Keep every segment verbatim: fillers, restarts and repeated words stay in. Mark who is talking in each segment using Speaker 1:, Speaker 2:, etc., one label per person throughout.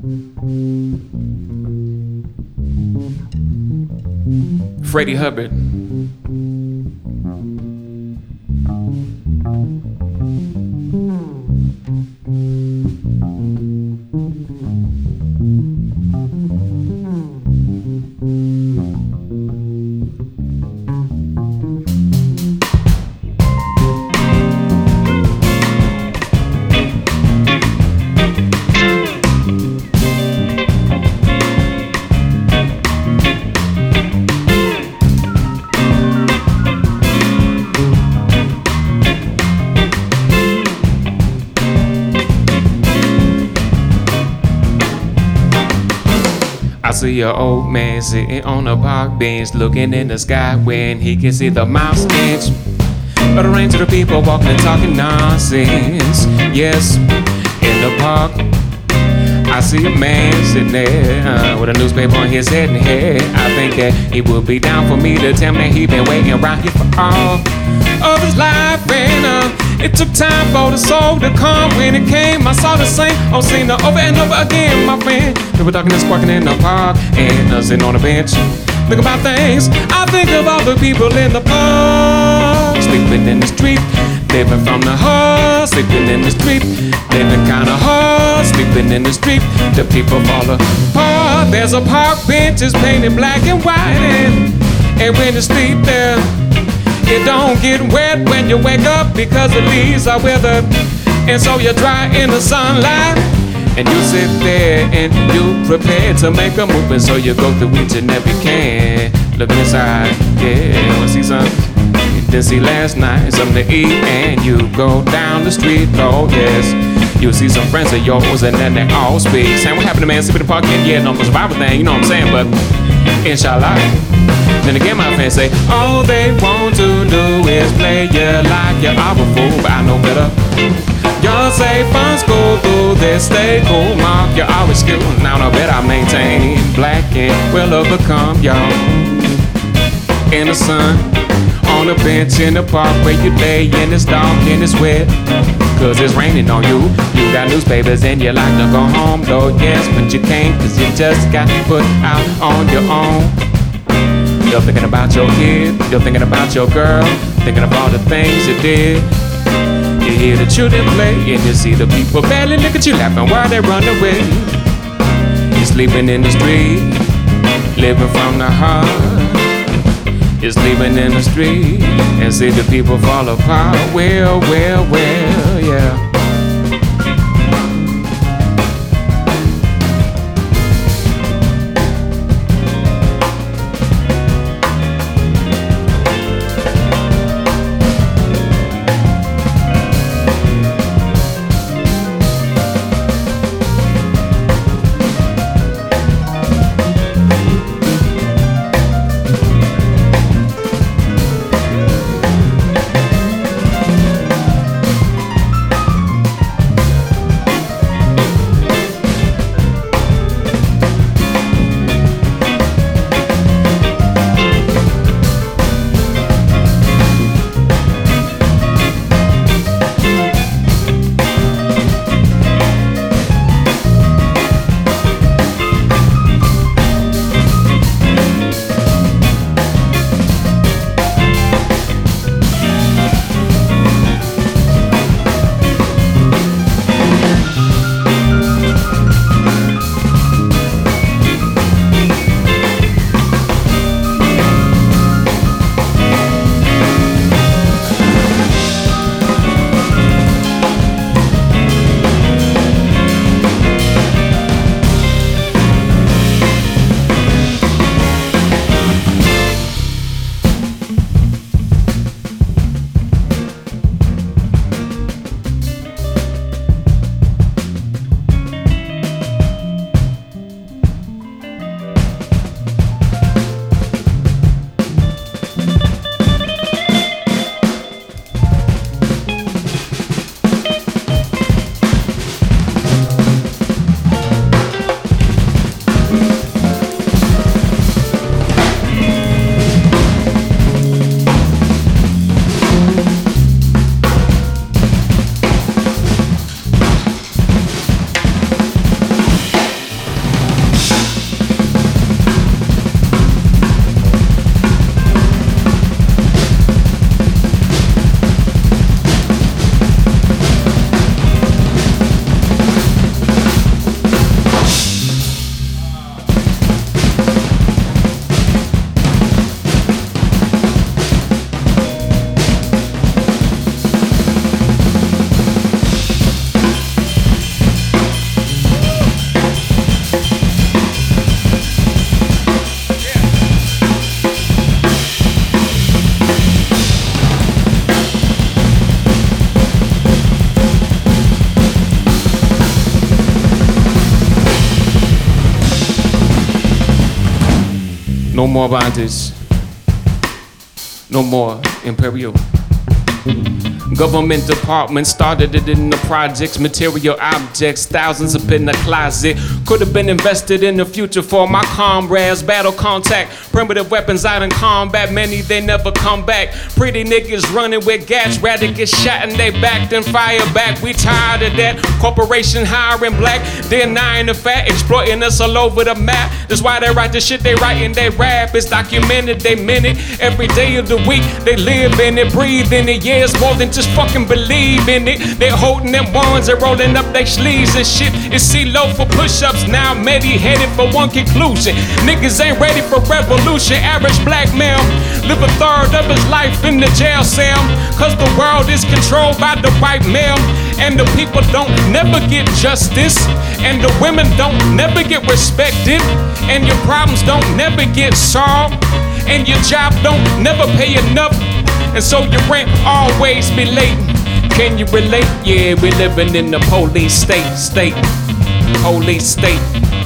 Speaker 1: Freddie Hubbard. I see an old man sitting on a park bench, looking in the sky when he can see the mouse stench. But a range of the people walking and talking nonsense. Yes, in the park, I see a man sitting there uh, with a newspaper on his head and hair. I think that he would be down for me to tell me that he been waiting around here for all of his life. And uh, it took time for the soul to come. When it came, I saw the same old scene over and over again, my friend. People talking and squawking in the park and uh, sitting on a bench. Think about things. I think of all the people in the park, sleeping in the street, living from the heart, sleeping in the street, living kinda hard, sleeping in the street. The people fall apart. There's a park bench, it's painted black and white, and, and when you sleep there, it don't get wet when you wake up because the leaves are withered, and so you're dry in the sunlight. And you sit there and you prepare to make a move, and so you go through each and every can, looking inside, yeah, wanna see something you didn't see last night, something to eat, and you go down the street, oh yes, you see some friends of yours, and then they all speak, saying what happened to man, sleep in the park, and yeah, no survival thing, you know what I'm saying, but inshallah. Then again, my fans say all they want to do is play you like you're our fool, but I know better. Y'all say fun school through this, stay cool, mark you're always school. Now no bet I maintain black and will overcome y'all. In the sun, on a bench in the park where you lay, and it's dark and it's wet, cause it's raining on you. You got newspapers and you like to go home, though yes, but you can't cause you just got put out on your own. You're thinking about your kid, you're thinking about your girl, thinking of all the things you did. You hear the children play and you see the people barely look at you laughing while they run away. You're sleeping in the street, living from the heart. You're sleeping in the street and see the people fall apart. Well, well, well, yeah. No more bondage. No more imperial. Government department started it in the projects, material objects, thousands up in the closet. Could have been invested in the future for my comrades. Battle contact, primitive weapons out in combat. Many they never come back. Pretty niggas running with gats, rather get shot in they back than fire back. We tired of that. Corporation hiring black, denying the fact, exploiting us all over the map. That's why they write the shit they write and they rap. It's documented, they meant it. Every day of the week, they live in it, breathe in it. Yeah, it's more than just fucking believe in it. They holding them ones and rolling up their sleeves and shit. It's C-Lo for push-ups, now Medi headed for one conclusion. Niggas ain't ready for revolution. Average black male live a third of his life in the jail cell, cause the world is controlled by the white male. And the people don't never get justice, and the women don't never get respected, and your problems don't never get solved, and your job don't never pay enough, and so your rent always be late. Can you relate? Yeah, we living in the police state, state, police state.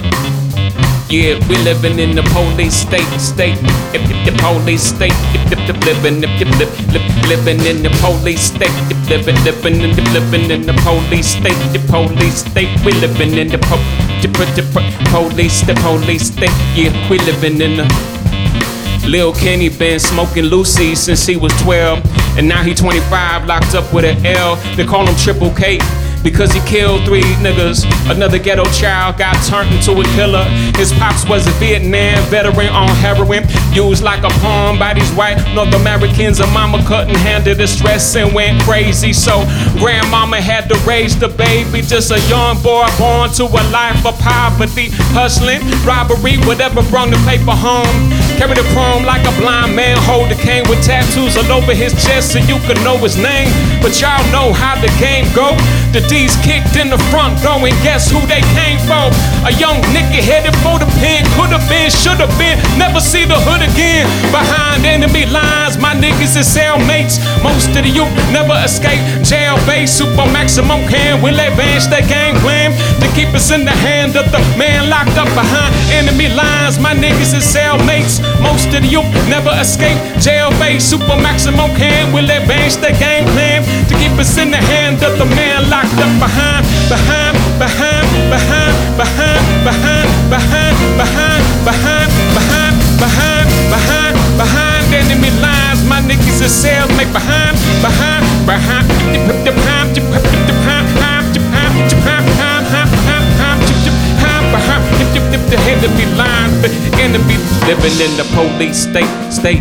Speaker 1: Yeah, we living in the police state, state. If the police state, if the living, if you live, living in the police state, if living, living in the living in the police state, the police state. We living in the po, the police, the police state. Yeah, we living in the. Lil Kenny been smoking Lucy since he was twelve, and now he twenty-five, locked up with an L. They call him Triple K because he killed three niggas. Another ghetto child got turned into a killer. His pops was a Vietnam veteran on heroin, used like a pawn by these white North Americans. And mama couldn't handle the stress and went crazy, so grandmama had to raise the baby. Just a young boy born to a life of poverty, hustling, robbery, whatever brought the paper home. Carried a chrome like a blind man, hold the cane with tattoos all over his chest so you could know his name. But y'all know how the game go. The D's kicked in the front door, and guess who they came for? A young nigga headed for the pen, could've been, should've been, never see the hood again. Behind enemy lines, my niggas is cellmates. Most of the youth never escape jail base. Super maximum can will advance their game plan to keep us in the hand of the man locked up behind enemy lines. My niggas is cellmates. Most of the youth never escape jail base. Super maximum can will advance their game plan to keep us in the hand of the man locked up behind, behind, behind, behind, behind, behind, behind, behind, behind, behind, behind, behind, behind enemy lines. My niggas is cells make behind, behind, behind, behind, behind, the enemy line, the enemy living in the police state, state.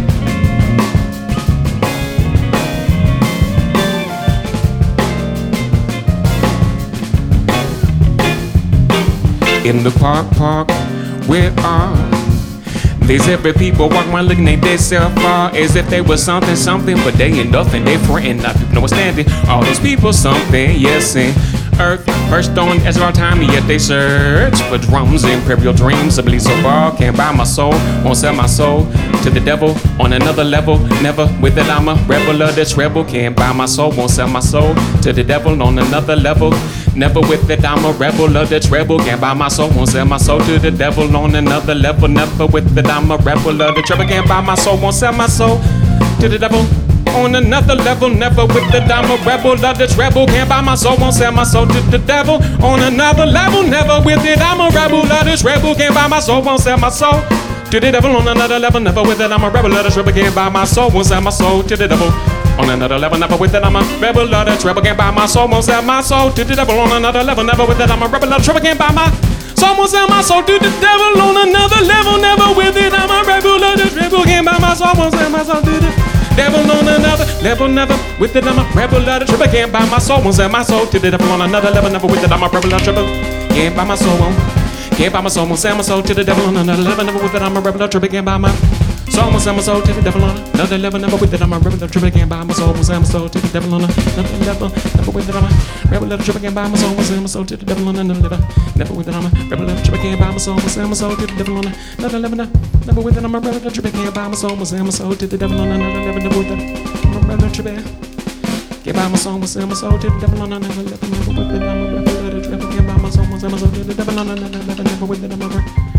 Speaker 1: In the park, park, where are these every people walk around looking at themselves far as if they was something, something, but they ain't nothing, they frontin', not people know standing. All those people something, yes, and earth first on as of our time, yet they search for drums, imperial dreams. I believe so far, can't buy my soul, won't sell my soul to the devil on another level. Never with it, I'm a rebel of this rebel. Can't buy my soul, won't sell my soul to the devil on another level. Never with it, I'm a rebel of the treble. Can't buy my soul, won't sell my soul to the devil on another level. Never with it, I'm a rebel of the treble. Can't buy my soul, won't sell my soul to the devil on another level. Never with it, I'm a rebel of the treble. Can't buy my soul, won't sell my soul to the devil on another level. Never with it, I'm a rebel of the treble. Can't buy my soul, won't sell my soul to the devil on another level. Never with it, I'm a rebel of the treble. Can't buy my soul, won't sell my soul to the devil on another level. Never with it, I'm a rebel of the treble. Can't buy my soul, won't sell my soul to the devil on another level. Never with it, I'm a rebel of the treble. Can't buy my soul, won't sell my soul to the devil on another level. Never with it, I'm a rebel of the treble. Can't buy my soul, won't sell my soul to the devil on another level. Never with it, I'm a rebel of the treble. Can't buy my soul, won't sell my soul to the devil on another level. Never with it, I'm a rebel of the treble. Can't buy my soul, won't Can't buy my soul, won't sell my soul to the devil on another level. Never with it, I'm a rebel of the treble. Can't buy my soul, won't sell my soul to the devil on another level. Never with it, I'm a rebel of the treble. Can't buy my soul, won't sell my soul to the devil on another level. Never with it, I'm a rebel of the treble. Can't buy my soul, won't sell my soul to the devil on another level. Never with it, I'm a rebel of the treble. Can't buy my soul, won't sell my soul to the devil on another level. Never with it, I'm a rebel of the treble. Can't buy my soul, won't sell my soul to the devil on another level. Never with it, I'm a rebel of the treble. Can't buy my soul, won't sell my soul to the devil on another level. Never with it, I'm a rebel of the treble. Can't buy my soul, won't sell my soul to the devil on another level. Never with it, I'm a rebel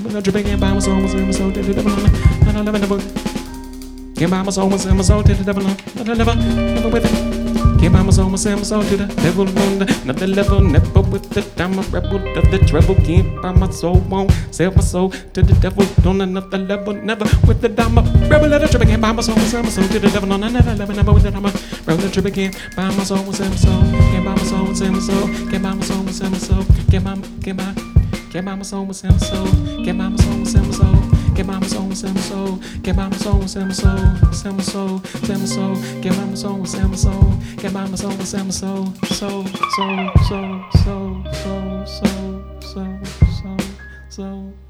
Speaker 1: Dripping and by my soul, was in my soul, to the devil. I never, never. Can't buy my soul, was in my soul, to the devil. Never, never, never with it. Can't buy my soul, was in my soul, to the devil. Another level, never with the time. A rebel of the treble. Can't buy my soul, won't sell my soul to the devil. On another level, never with the dime. A rebel of the triple. Can't buy my soul, was in my soul, to the devil. On another level, never with the dime. A rebel of the triple. Can't buy my soul, was in my soul. Can't buy my soul, was in my soul. Can't buy my soul, was in my soul. Can't buy, can't buy. Can't buy my soul, was in my soul. Can't buy my soul, was in my soul. Can't buy my soul, was in my soul. Can't buy my soul, was in my soul. Send my soul, send my soul. Can't buy my soul, was in my soul. Can't buy my soul, was in my soul. Soul, soul, soul, soul, soul, soul, soul, soul, soul.